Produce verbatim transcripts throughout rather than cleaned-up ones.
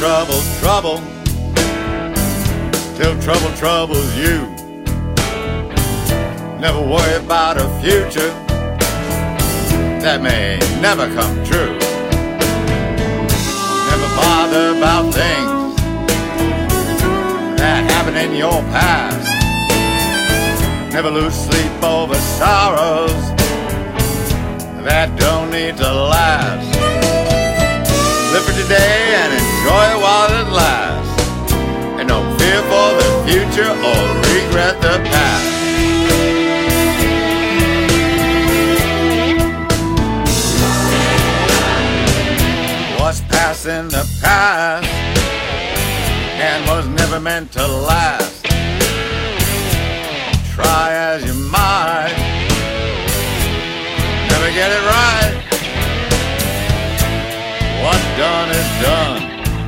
trouble, trouble, till trouble troubles you. Never worry about a future that may never come true. Never bother about things that happened in your past. Never lose sleep over sorrows that don't need to last. Live for today and enjoy it while it lasts, and don't fear for the future or regret the past. What's past in the past and was never meant to last. Try as you might, never get it right. What's done is done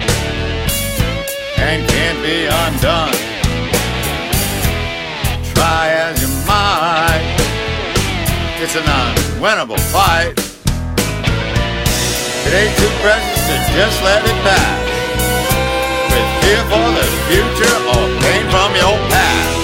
and can't be undone. Try as you might, it's an unwinnable fight. It ain't too precious to just let it pass, with fear for the future or pain from your past.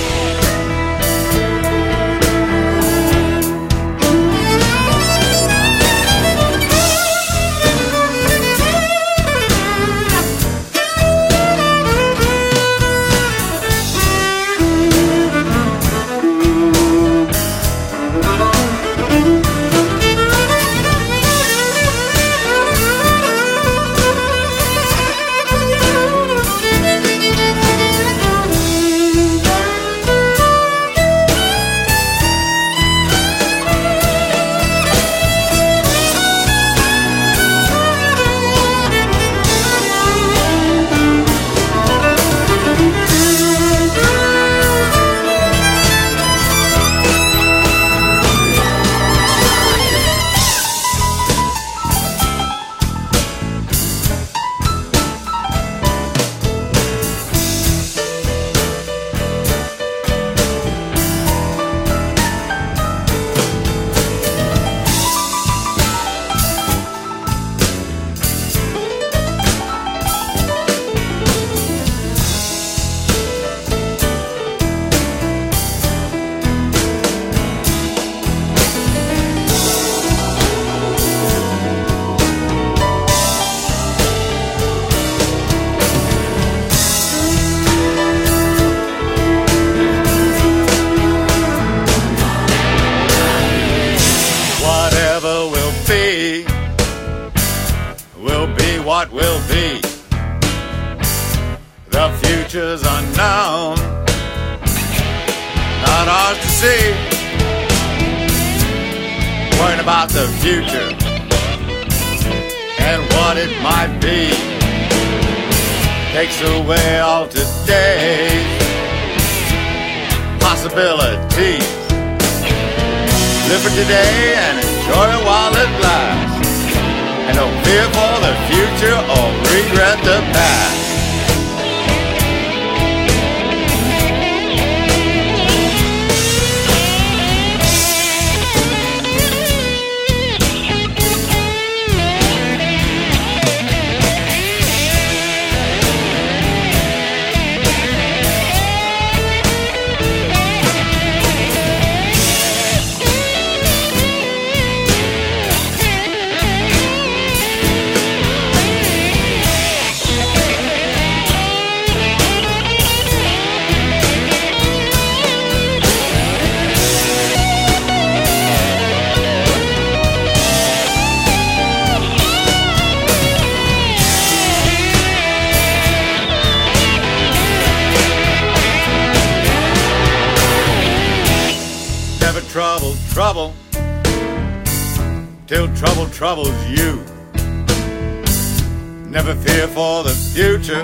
What will be, the future's unknown, not ours to see. Worrying about the future and what it might be takes away all today's possibilities. Live for today and enjoy it while it lasts, and don't fear for the future or regret the past. Trouble, trouble, till trouble troubles you. Never fear for the future,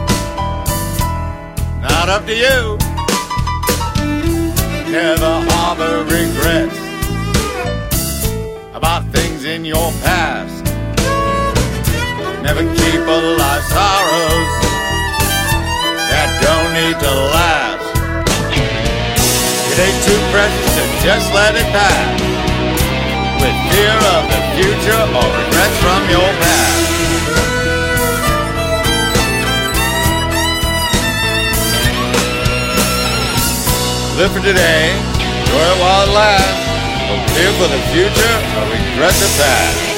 not up to you. Never harbor regrets about things in your past. Never keep alive sorrows that don't need to last. It ain't too precious to just let it pass, with fear of the future or regrets from your past. live for today, enjoy it while it lasts. Don't live for the future or regret the past.